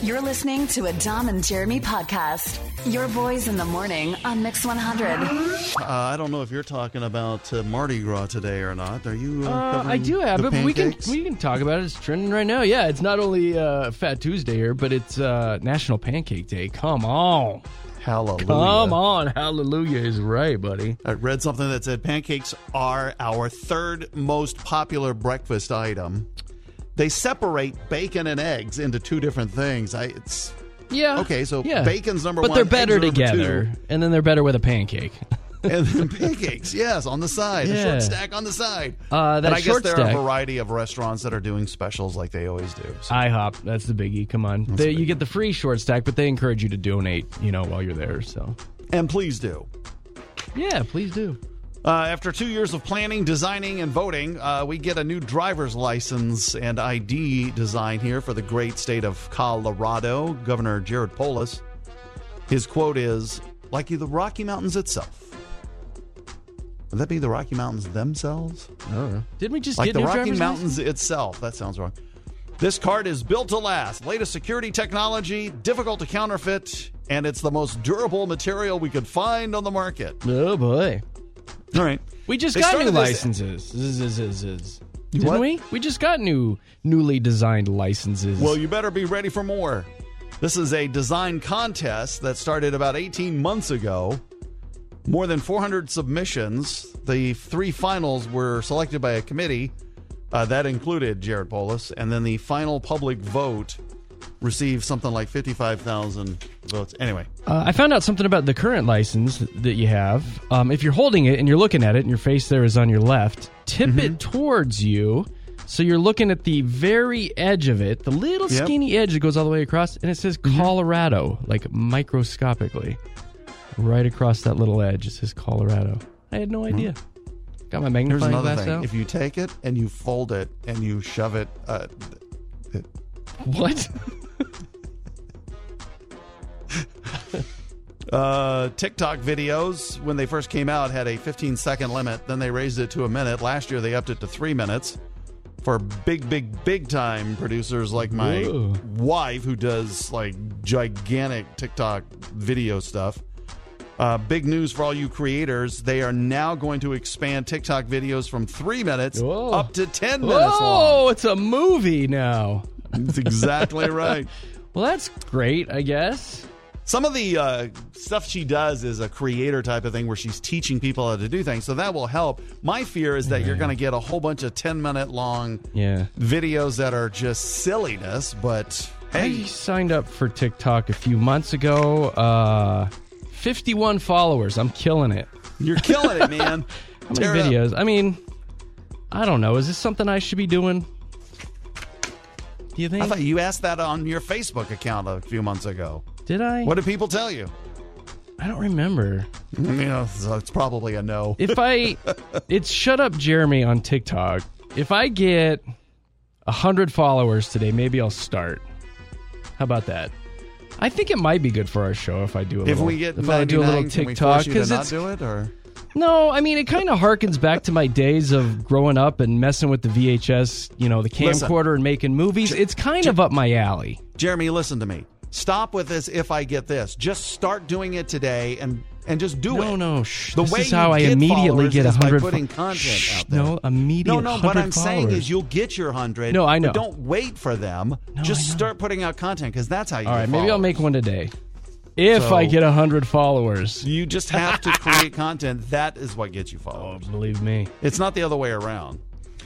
You're listening to a Dom and Jeremy podcast. Your boys in the morning on Mix 100. I don't know if you're talking about Mardi Gras today or not. Are you? I do have it, but we can talk about it. It's trending right now. Yeah, it's not only Fat Tuesday here, but it's National Pancake Day. Come on. Hallelujah. Come on. Hallelujah is right, buddy. I read something that said pancakes are our third most popular breakfast item. They separate bacon and eggs into two different things. Okay, so bacon's number one. But they're better eggs are together, number two. and then they're better with a pancake. And then pancakes, yes, on the side. A short stack on the side. That and I short guess there are stack. a variety of restaurants that are doing specials like they always do. So. IHOP, that's the biggie. Come on. You get the free short stack, but they encourage you to donate, while you're there. So. And please do. Yeah, please do. After 2 years of planning, designing, and voting, we get a new driver's license and ID design here for the great state of Colorado. Governor Jared Polis, his quote is, like the Rocky Mountains itself. Would that be the Rocky Mountains themselves? I don't know. Didn't we just like get the new Rocky driver's Mountains license? itself? That sounds wrong. This card is built to last. Latest security technology, difficult to counterfeit, and it's the most durable material we could find on the market. Oh, boy. All right. We just They got new started this- licenses. Didn't What? we? We just got newly designed licenses. Well, you better be ready for more. This is a design contest that started about 18 months ago. More than 400 submissions. The three finals were selected by a committee. That included Jared Polis. And then the final public vote received something like 55,000 votes. Anyway. I found out something about the current license that you have. If you're holding it and you're looking at it and your face there is on your left, tip it towards you so you're looking at the very edge of it, the little skinny edge that goes all the way across, and it says Colorado, like microscopically. Right across that little edge, it says Colorado. I had no idea. Got my Here's magnifying another glass thing. out. If you take it and you fold it and you shove it... What? TikTok videos, when they first came out, had a 15-second limit. Then they raised it to a minute. Last year, they upped it to 3 minutes for big time producers like my wife, who does like gigantic TikTok video stuff. Big news for all you creators. They are now going to expand TikTok videos from 3 minutes up to 10 minutes long. Oh, it's a movie now. That's exactly right. Well, that's great, I guess. Some of the stuff she does is a creator type of thing where she's teaching people how to do things, so that will help. My fear is that you're going to get a whole bunch of 10-minute long videos that are just silliness, but hey. I signed up for TikTok a few months ago. 51 followers. I'm killing it. You're killing it, man. How many videos? I mean, I don't know. Is this something I should be doing? Do you think? I thought you asked that on your Facebook account a few months ago. Did I? What did people tell you? I don't remember. So it's probably a no. It's Shut Up Jeremy on TikTok. If I get 100 followers today, maybe I'll start. How about that? I think it might be good for our show if I do a little. If we get 99, I do a little can we TikTok, force you to not do it, or? No, I mean, it kind of harkens back to my days of growing up and messing with the VHS, the camcorder and making movies. It's kind of up my alley. Jeremy, listen to me. Stop with this if I get this. Just start doing it today and just do it. No. This is how I immediately get 100 by putting content out there. No, immediate No, 100 what I'm followers. saying is you'll get your 100. No, I know. But don't wait for them. Just start putting out content because that's how you All get right, maybe I'll followers. make one today. If I get 100 followers. You just have to create content. That is what gets you followers. Oh, believe me. It's not the other way around.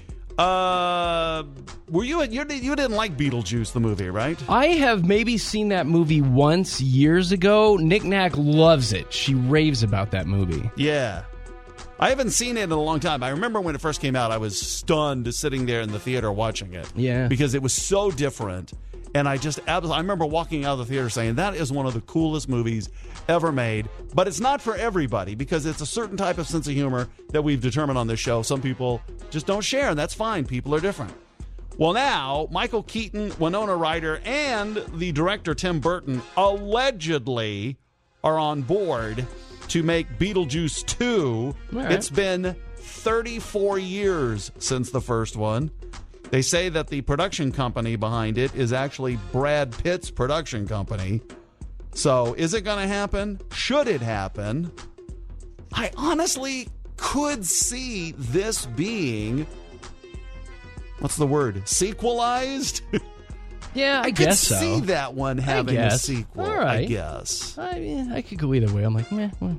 Were you didn't like Beetlejuice the movie, right? I have maybe seen that movie once years ago. Nick Nack loves it. She raves about that movie. Yeah. I haven't seen it in a long time. I remember when it first came out, I was stunned sitting there in the theater watching it. Yeah. Because it was so different. And I remember walking out of the theater saying, that is one of the coolest movies ever made. But it's not for everybody because it's a certain type of sense of humor that we've determined on this show. Some people just don't share, and that's fine. People are different. Well, now, Michael Keaton, Winona Ryder, and the director Tim Burton allegedly are on board to make Beetlejuice 2. Right. It's been 34 years since the first one. They say that the production company behind it is actually Brad Pitt's production company. So is it going to happen? Should it happen? I honestly could see this being, what's the word, sequelized? Yeah, I could guess so. see that one having a sequel, all right. I guess. I mean, I could go either way. I'm like, meh. Well.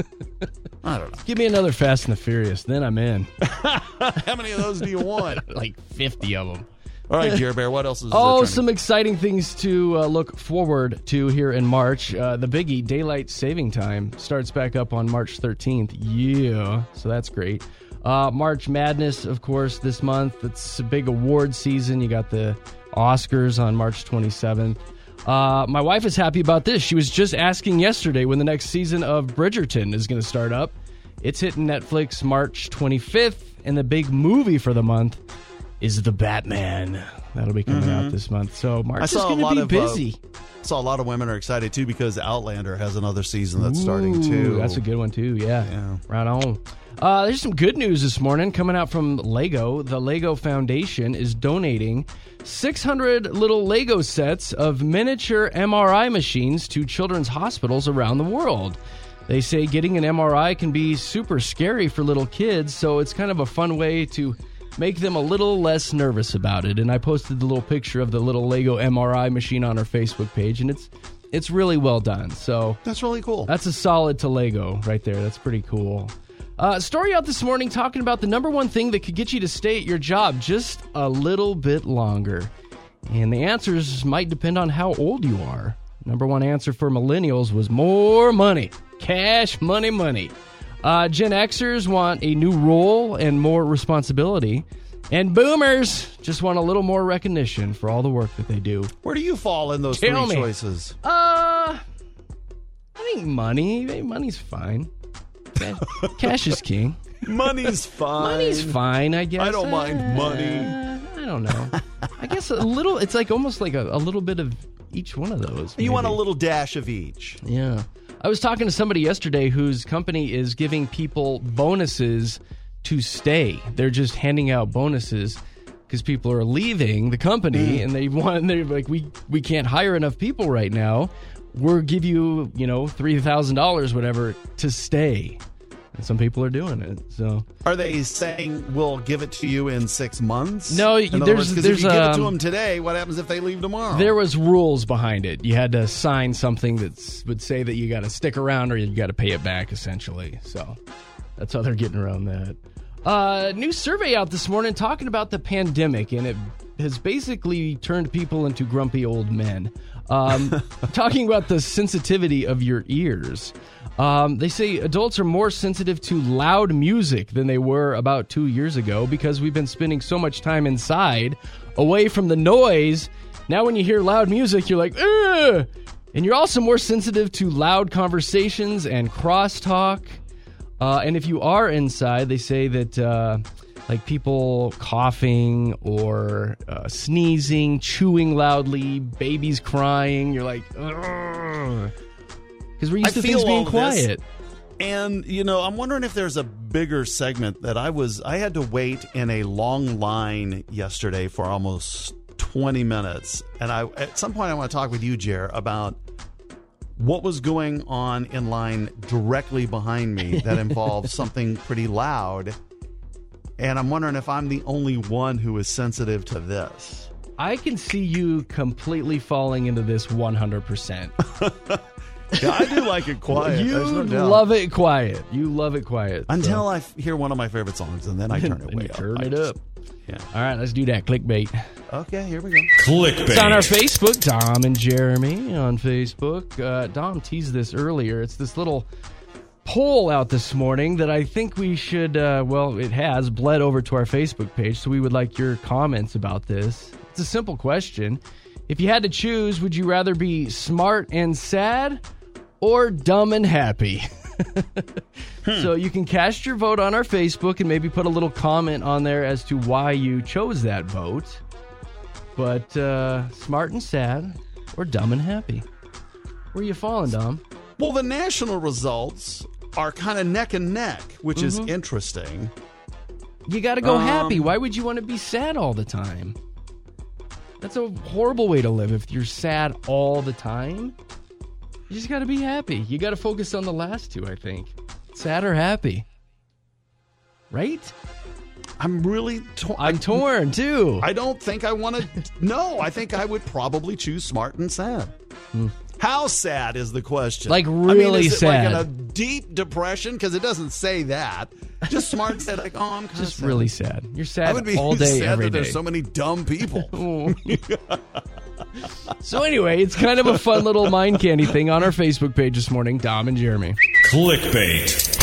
I don't know. Give me another Fast and the Furious, then I'm in. How many of those do you want? Like 50 of them. All right, Jer Bear, what else is Oh, returning? some exciting things to look forward to here in March. The biggie, Daylight Saving Time, starts back up on March 13th. Yeah, so that's great. March Madness, of course, this month. It's a big award season. You got the Oscars on March 27th. My wife is happy about this. She was just asking yesterday when the next season of Bridgerton is going to start up. It's hitting Netflix March 25th, and the big movie for the month is The Batman. That'll be coming out this month. So March is going to be busy. Saw a lot of women are excited, too, because Outlander has another season that's starting, too. That's a good one, too. Yeah. Right on. There's some good news this morning coming out from Lego. The Lego Foundation is donating 600 little Lego sets of miniature MRI machines to children's hospitals around the world. They say getting an MRI can be super scary for little kids, so it's kind of a fun way to make them a little less nervous about it. And I posted the little picture of the little Lego MRI machine on our Facebook page, and it's really well done. So that's really cool. That's a solid to Lego right there. That's pretty cool. Story out this morning talking about the number one thing that could get you to stay at your job just a little bit longer. And the answers might depend on how old you are. Number one answer for millennials was more money. Cash, money, money. Gen Xers want a new role and more responsibility. And boomers just want a little more recognition for all the work that they do. Where do you fall in those three choices? I think money. Money's fine. Cash is king. Money's fine. Money's fine, I guess. I don't mind money. I don't know. I guess a little, it's like almost like a little bit of each one of those. You want a little dash of each. Yeah. I was talking to somebody yesterday whose company is giving people bonuses to stay. They're just handing out bonuses because people are leaving the company and they're like, we can't hire enough people right now. We'll give you, $3,000, whatever, to stay. And some people are doing it. So, are they saying we'll give it to you in 6 months? No, if you give it to them today, what happens if they leave tomorrow? There was rules behind it. You had to sign something that would say that you got to stick around or you got to pay it back, essentially. So that's how they're getting around that. New survey out this morning talking about the pandemic, and it has basically turned people into grumpy old men. Talking about the sensitivity of your ears. They say adults are more sensitive to loud music than they were about 2 years ago because we've been spending so much time inside, away from the noise. Now when you hear loud music, you're like, ugh! And you're also more sensitive to loud conversations and crosstalk. And if you are inside, they say that like people coughing or sneezing, chewing loudly, babies crying, you're like, ugh. Because we're used to things being quiet. And, I'm wondering if there's a bigger segment that I had to wait in a long line yesterday for almost 20 minutes. And at some point I want to talk with you, Jer, about what was going on in line directly behind me that involved something pretty loud. And I'm wondering if I'm the only one who is sensitive to this. I can see you completely falling into this 100%. Yeah, I do like it quiet. You love it quiet. You love it quiet. Until I hear one of my favorite songs, and then I turn it way up. Turn it up. Yeah. All right, let's do that. Clickbait. Okay, here we go. Clickbait. It's on our Facebook. Dom and Jeremy on Facebook. Dom teased this earlier. It's this little poll out this morning that I think we should, it has bled over to our Facebook page, so we would like your comments about this. It's a simple question. If you had to choose, would you rather be smart and sad or dumb and happy? So you can cast your vote on our Facebook and maybe put a little comment on there as to why you chose that vote. But smart and sad or dumb and happy? Where are you falling, Dom? Well, the national results are kind of neck and neck, which is interesting. You got to go happy. Why would you want to be sad all the time? That's a horrible way to live if you're sad all the time. You just got to be happy. You got to focus on the last two, I think. Sad or happy. Right? I'm really torn. I'm torn, too. I don't think I want to. No, I think I would probably choose smart and sad. How sad is the question? Like really is it sad. like in a deep depression? Because it doesn't say that. Just smart and sad. Like, oh, I'm kind of sad. Really sad. You're sad I would be all day, sad every that day. there's so many dumb people. So anyway, it's kind of a fun little mind candy thing on our Facebook page this morning, Dom and Jeremy. Clickbait.